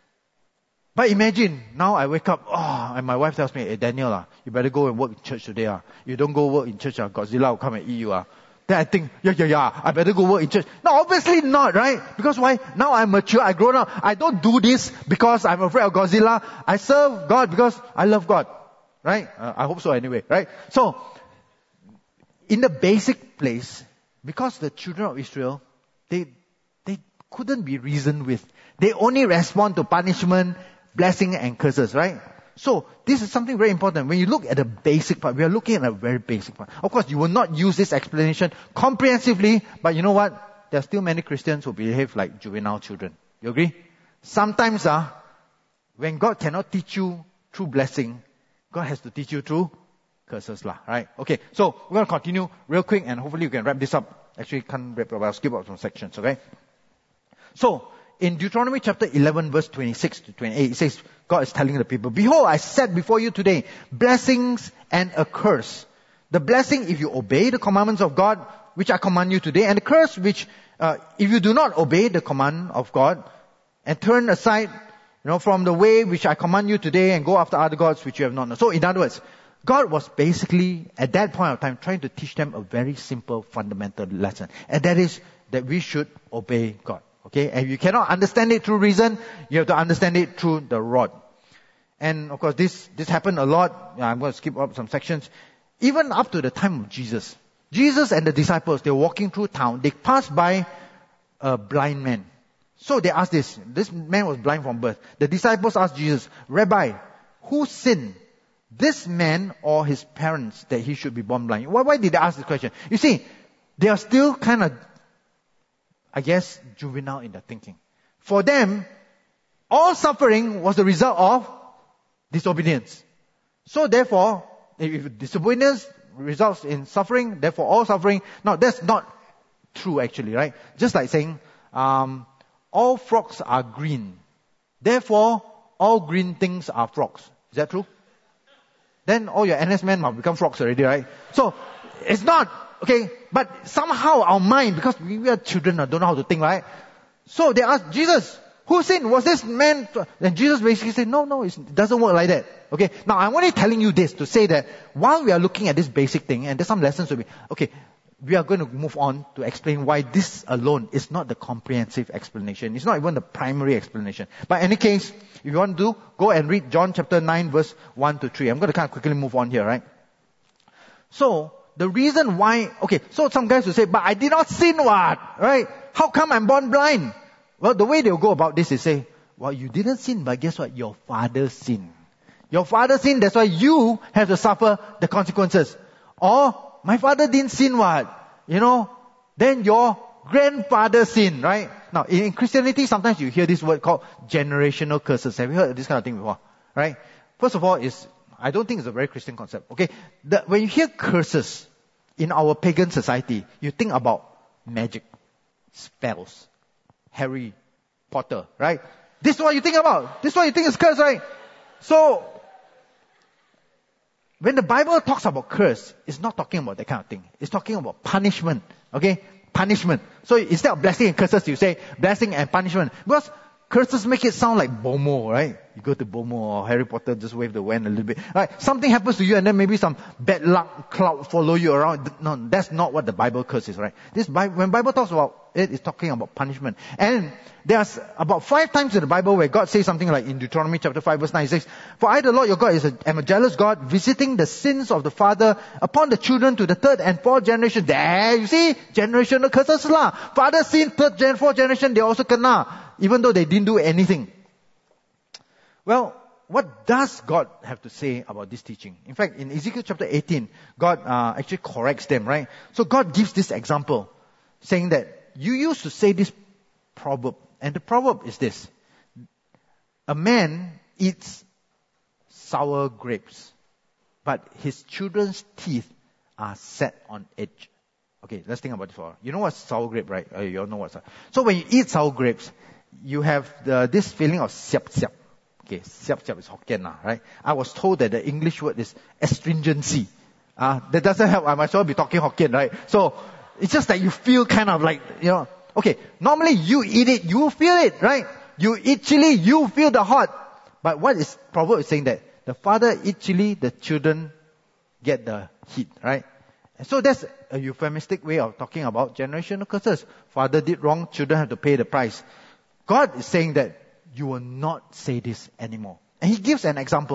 But imagine, now I wake up, and my wife tells me, hey, Daniel, you better go and work in church today. You don't go work in church, Godzilla will come and eat you. Then I think, I better go work in church. No, obviously not, right? Because why? Now I'm mature, I grown up. I don't do this because I'm afraid of Godzilla. I serve God because I love God. Right? I hope so anyway, right? So, in the basic place, because the children of Israel, they couldn't be reasoned with. They only respond to punishment, blessing and curses, right? So this is something very important. When you look at the basic part, we are looking at a very basic part. Of course, you will not use this explanation comprehensively, but you know what? There are still many Christians who behave like juvenile children. You agree? Sometimes, when God cannot teach you through blessing, God has to teach you through curses, right? Okay, so we're going to continue real quick and hopefully you can wrap this up. Actually, can't wrap up, I'll skip out some sections, okay? So, in Deuteronomy chapter 11 verse 26 to 28, it says, God is telling the people, behold, I set before you today blessings and a curse. The blessing if you obey the commandments of God, which I command you today, and the curse which, if you do not obey the command of God, and turn aside, from the way which I command you today, and go after other gods which you have not known. So in other words, God was basically, at that point of time, trying to teach them a very simple, fundamental lesson. And that is that we should obey God. Okay, and if you cannot understand it through reason, you have to understand it through the rod. And of course, this happened a lot. I'm going to skip up some sections. Even up to the time of Jesus. Jesus and the disciples, they were walking through town. They passed by a blind man. So they asked this. This man was blind from birth. The disciples asked Jesus, Rabbi, who sinned, this man or his parents, that he should be born blind? Why did they ask this question? You see, they are still kind of, I guess, juvenile in their thinking. For them, all suffering was the result of disobedience. So therefore, if disobedience results in suffering, therefore all suffering. Now that's not true actually, right? Just like saying, all frogs are green. Therefore, all green things are frogs. Is that true? Then all your NS men must become frogs already, right? So, it's not. Okay, but somehow our mind, because we are children, don't know how to think, right? So they asked Jesus, who sinned? Was this man? Then Jesus basically said, no, it doesn't work like that. Okay, now I'm only telling you this to say that while we are looking at this basic thing, and there's some lessons to be, okay, we are going to move on to explain why this alone is not the comprehensive explanation. It's not even the primary explanation. But in any case, if you want to, go and read John chapter 9 verse 1 to 3. I'm going to kind of quickly move on here, right? So, the reason why, okay, so some guys will say, but I did not sin what? Right? How come I'm born blind? Well, the way they'll go about this is say, well, you didn't sin, but guess what? Your father sinned. Your father sinned, that's why you have to suffer the consequences. Or, my father didn't sin what? Then your grandfather sinned, right? Now, in Christianity, sometimes you hear this word called generational curses. Have you heard this kind of thing before? Right? First of all, I don't think it's a very Christian concept. Okay, when you hear curses in our pagan society, you think about magic, spells, Harry Potter, right? This is what you think about. This is what you think is curse, right? So, when the Bible talks about curse, it's not talking about that kind of thing. It's talking about punishment. Okay? Punishment. So instead of blessing and curses, you say blessing and punishment. Because curses make it sound like Bomo, right? You go to Bomo or Harry Potter, just wave the wand a little bit. Right? Something happens to you and then maybe some bad luck cloud follow you around. No, that's not what the Bible curse is, right? When Bible talks about it, it's talking about punishment. And there's about 5 times in the Bible where God says something like in Deuteronomy chapter 5 verse 9, He says, For I, the Lord your God, am a jealous God, visiting the sins of the father upon the children to the 3rd and 4th generation. There, you see, generational curses lah. Father sin, 3rd, 4th generation, they also kena, even though they didn't do anything. Well, what does God have to say about this teaching? In fact, in Ezekiel chapter 18, God actually corrects them, right? So God gives this example, saying that you used to say this proverb, and the proverb is this: a man eats sour grapes, but his children's teeth are set on edge. Okay, let's think about this for a while. You know what's sour grape, right? You all know what's sour. So when you eat sour grapes, you have this feeling of siap-siap. Okay, siap-siap is Hokkien, right? I was told that the English word is astringency. That doesn't help. I might as well be talking Hokkien, right? So, it's just that you feel kind of like, okay, normally you eat it, you feel it, right? You eat chili, you feel the hot. But what is proverb is saying that the father eat chili, the children get the heat, right? And so that's a euphemistic way of talking about generational curses. Father did wrong, children have to pay the price. God is saying that you will not say this anymore. And He gives an example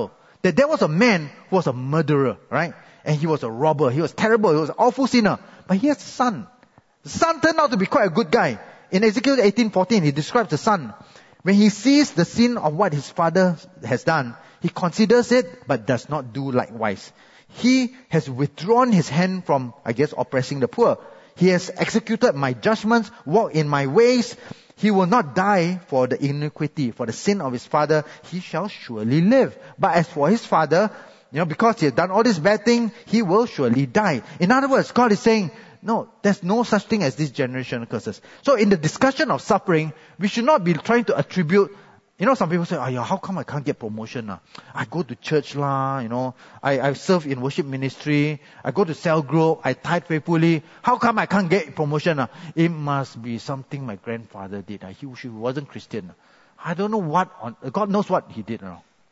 that there was a man who was a murderer, right? And he was a robber. He was terrible. He was an awful sinner. But he has a son. The son turned out to be quite a good guy. In Ezekiel 18:14, he describes the son. When he sees the sin of what his father has done, he considers it, but does not do likewise. He has withdrawn his hand from, oppressing the poor. He has executed my judgments, walked in my ways. He will not die for the iniquity, for the sin of his father. He shall surely live. But as for his father, because he has done all this bad thing, he will surely die. In other words, God is saying, no, there's no such thing as these generational curses. So in the discussion of suffering, we should not be trying to attribute. Some people say, how come I can't get promotion? I go to church I serve in worship ministry, I go to cell group, I tithe faithfully. How come I can't get promotion? It must be something my grandfather did. He wasn't Christian. I don't know God knows what he did.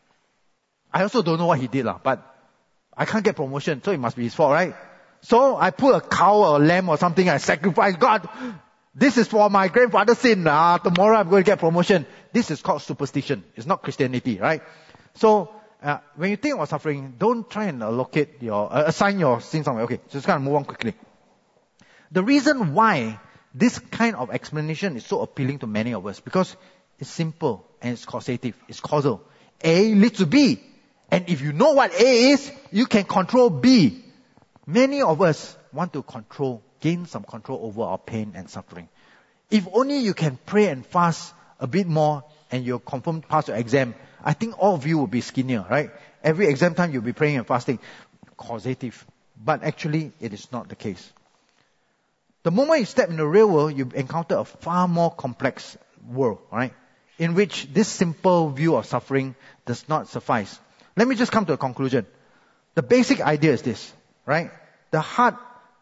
I also don't know what he did, but I can't get promotion, so it must be his fault, right? So I put a cow or a lamb or something, I sacrifice. God, this is for my grandfather's sin. Tomorrow I'm going to get promotion. This is called superstition. It's not Christianity, right? So, when you think about suffering, don't try and assign your sin somewhere. Okay, just kind of move on quickly. The reason why this kind of explanation is so appealing to many of us, because it's simple and it's causative. It's causal. A leads to B. And if you know what A is, you can control B. Many of us want to gain some control over our pain and suffering. If only you can pray and fast a bit more and you're confirmed pass your exam, I think all of you will be skinnier, right? Every exam time you'll be praying and fasting. Causative. But actually, it is not the case. The moment you step in the real world, you encounter a far more complex world, right? In which this simple view of suffering does not suffice. Let me just come to a conclusion. The basic idea is this, right? The heart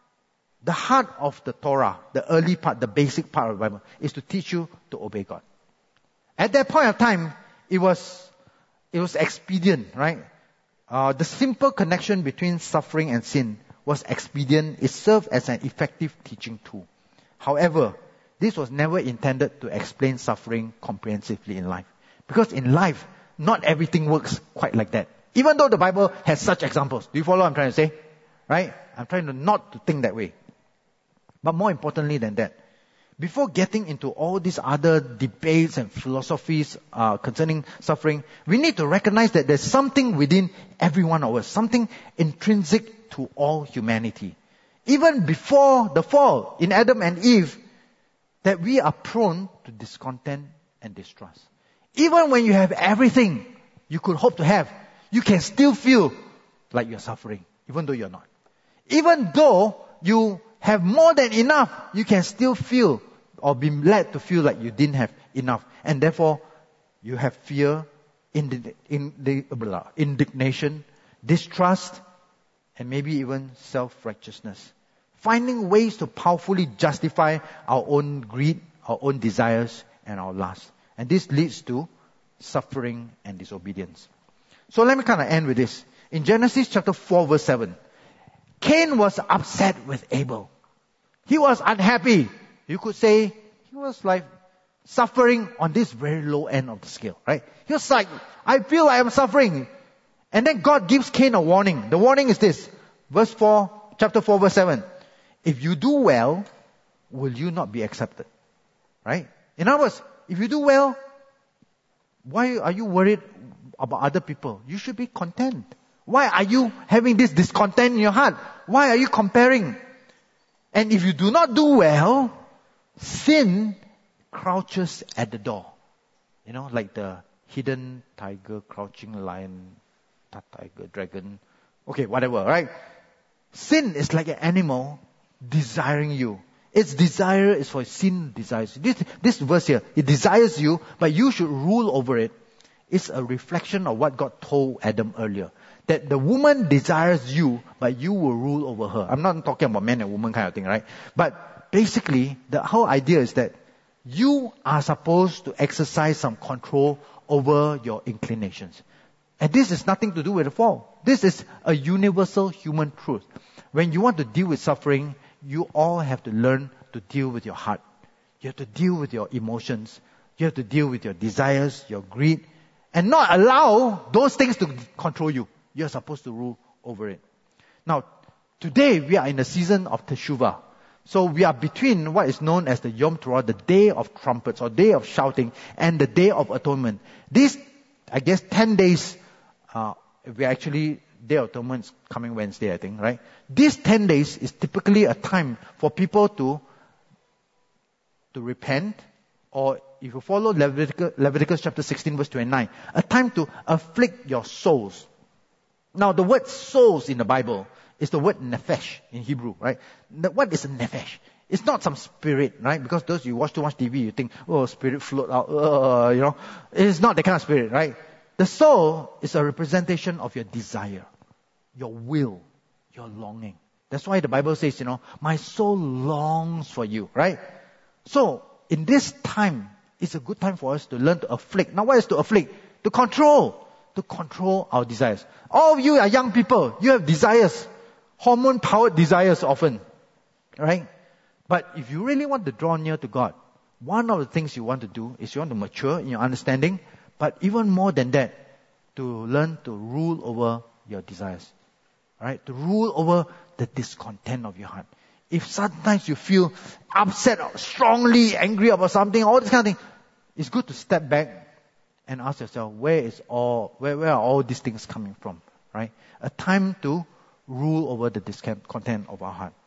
of the Torah, the early part, the basic part of the Bible, is to teach you to obey God. At that point of time, it was expedient, right? The simple connection between suffering and sin was expedient. It served as an effective teaching tool. However, this was never intended to explain suffering comprehensively in life. Because in life, not everything works quite like that. Even though the Bible has such examples. Do you follow what I'm trying to say? Right? I'm trying to not to think that way. But more importantly than that, before getting into all these other debates and philosophies concerning suffering, we need to recognize that there's something within every one of us, something intrinsic to all humanity. Even before the fall in Adam and Eve, that we are prone to discontent and distrust. Even when you have everything you could hope to have, you can still feel like you're suffering, even though you're not. Even though you have more than enough, you can still feel or be led to feel like you didn't have enough. And therefore, you have fear, indignation, distrust, and maybe even self-righteousness. Finding ways to powerfully justify our own greed, our own desires, and our lust. And this leads to suffering and disobedience. So let me kind of end with this. In Genesis chapter 4 verse 7, Cain was upset with Abel. He was unhappy. You could say he was like suffering on this very low end of the scale, right? He was like, I feel I am suffering. And then God gives Cain a warning. The warning is this. Chapter 4 verse 7. If you do well, will you not be accepted? Right? In other words, if you do well, why are you worried about other people? You should be content. Why are you having this discontent in your heart? Why are you comparing? And if you do not do well, sin crouches at the door. Like the hidden tiger, crouching lion, tiger, dragon. Okay, whatever, right? Sin is like an animal desiring you. Its desire is for sin desires. This verse here, it desires you, but you should rule over it. It's a reflection of what God told Adam earlier. That the woman desires you, but you will rule over her. I'm not talking about man and woman kind of thing, right? But basically, the whole idea is that you are supposed to exercise some control over your inclinations. And this is nothing to do with the fall. This is a universal human truth. When you want to deal with suffering, you all have to learn to deal with your heart. You have to deal with your emotions. You have to deal with your desires, your greed, and not allow those things to control you. You're supposed to rule over it. Now, today we are in the season of Teshuvah. So we are between what is known as the Yom Teruah, the day of trumpets or day of shouting, and the day of atonement. This, I guess, 10 days, we actually, Day of Atonement is coming Wednesday, I think, right? These 10 days is typically a time for people to repent, or if you follow Leviticus chapter 16 verse 29, a time to afflict your souls. Now the word souls in the Bible is the word nephesh in Hebrew, right? What is a nephesh? It's not some spirit, right? Because those you watch too much TV, you think, oh, spirit float out, It's not the kind of spirit, right? The soul is a representation of your desire, your will, your longing. That's why the Bible says, my soul longs for you, right? So, in this time, it's a good time for us to learn to afflict. Now, what is to afflict? To control our desires. All of you are young people. You have desires. Hormone-powered desires often. Right? But if you really want to draw near to God, one of the things you want to do is you want to mature in your understanding, but even more than that, to learn to rule over your desires. Right? To rule over the discontent of your heart. If sometimes you feel upset or strongly angry about something, all this kind of thing, it's good to step back and ask yourself, where are all these things coming from? Right? A time to rule over the discontent of our heart.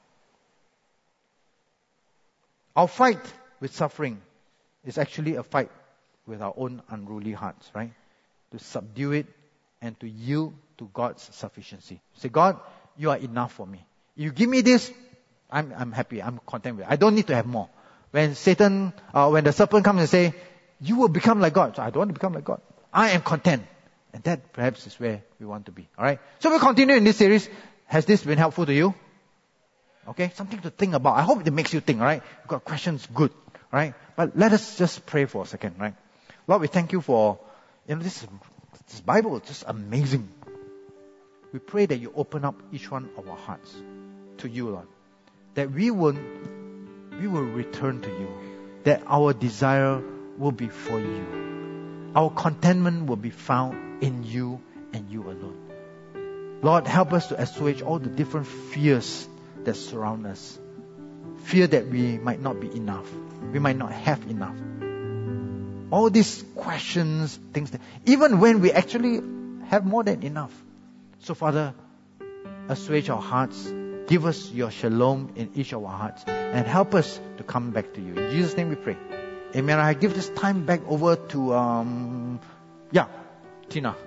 Our fight with suffering is actually a fight with our own unruly hearts, right? To subdue it and to yield to God's sufficiency. Say, God, you are enough for me. You give me this, I'm happy, I'm content with it. I don't need to have more. When the serpent comes and say, you will become like God. So I don't want to become like God. I am content. And that perhaps is where we want to be. Alright? So we'll continue in this series. Has this been helpful to you? Okay? Something to think about. I hope it makes you think, alright? You've got questions, good. Alright? But let us just pray for a second, right? Lord, we thank you for, this Bible is just amazing. We pray that you open up each one of our hearts to you, Lord. That we will return to you. That our desire will be for you. Our contentment will be found in you and you alone. Lord, help us to assuage all the different fears that surround us. Fear that we might not be enough. We might not have enough. All these questions, things that, even when we actually have more than enough. So Father, assuage our hearts. Give us your shalom in each of our hearts. And help us to come back to you. In Jesus' name we pray. Amen. I give this time back over to, Tina.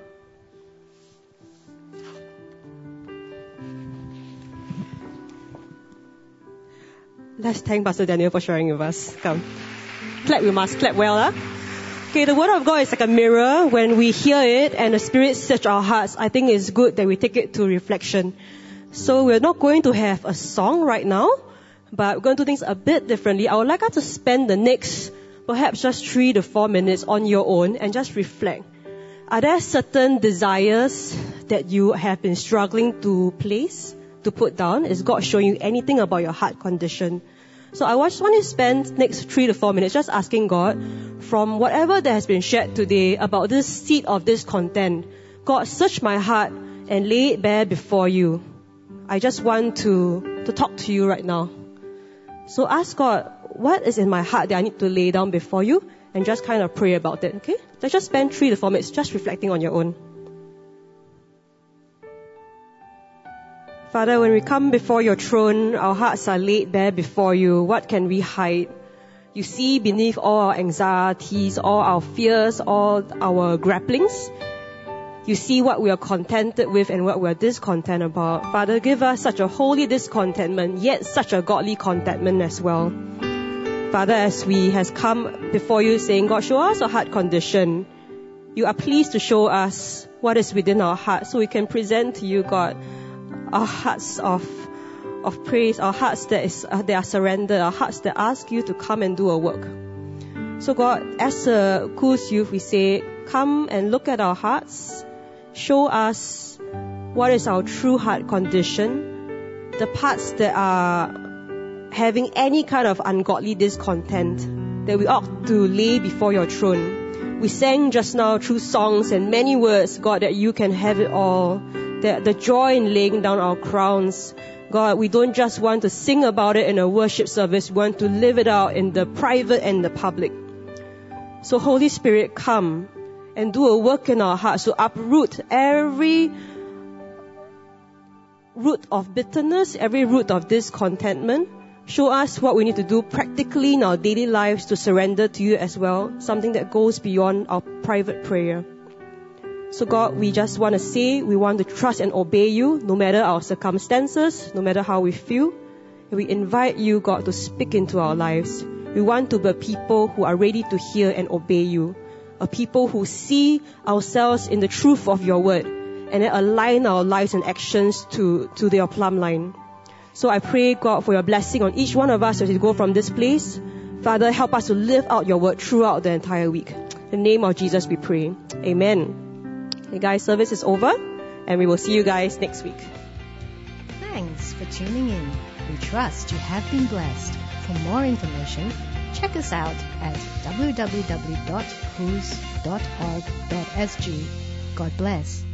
Let's thank Pastor Daniel for sharing with us. Come. Clap, we must clap well, huh? Okay, the Word of God is like a mirror. When we hear it and the Spirit search our hearts, I think it's good that we take it to reflection. So we're not going to have a song right now, but we're going to do things a bit differently. I would like us to spend the next perhaps just 3 to 4 minutes on your own and just reflect. Are there certain desires that you have been struggling to put down? Is God showing you anything about your heart condition? So I just want to spend next 3 to 4 minutes just asking God, from whatever that has been shared today about this seed of discontent, God, search my heart and lay it bare before you. I just want to talk to you right now. So ask God, what is in my heart that I need to lay down before you? And just kind of pray about it, okay? Let's just spend 3 to 4 minutes just reflecting on your own. Father, when we come before your throne, our hearts are laid bare before you. What can we hide? You see beneath all our anxieties, all our fears, all our grapplings. You see what we are contented with and what we are discontent about. Father, give us such a holy discontentment, yet such a godly contentment as well. Father, as we has come before you saying, God, show us our heart condition. You are pleased to show us what is within our heart so we can present to you, God, our hearts of praise, our hearts that are surrendered, our hearts that ask you to come and do a work. So God, as a Cool's youth, we say, come and look at our hearts. Show us what is our true heart condition, the parts that are having any kind of ungodly discontent that we ought to lay before your throne. We sang just now through songs and many words, God, that you can have it all. That the joy in laying down our crowns. God, we don't just want to sing about it in a worship service. We want to live it out in the private and the public. So Holy Spirit, come and do a work in our hearts to uproot every root of bitterness, every root of discontentment. Show us what we need to do practically in our daily lives to surrender to you as well, something that goes beyond our private prayer. So God, we just want to say, we want to trust and obey you, no matter our circumstances, no matter how we feel. And we invite you, God, to speak into our lives. We want to be a people who are ready to hear and obey you. A people who see ourselves in the truth of your word and then align our lives and actions to their plumb line. So I pray, God, for your blessing on each one of us as we go from this place. Father, help us to live out your word throughout the entire week. In the name of Jesus we pray. Amen. Okay, guys, service is over and we will see you guys next week. Thanks for tuning in. We trust you have been blessed. For more information, check us out at www.whos.org.sg. God bless.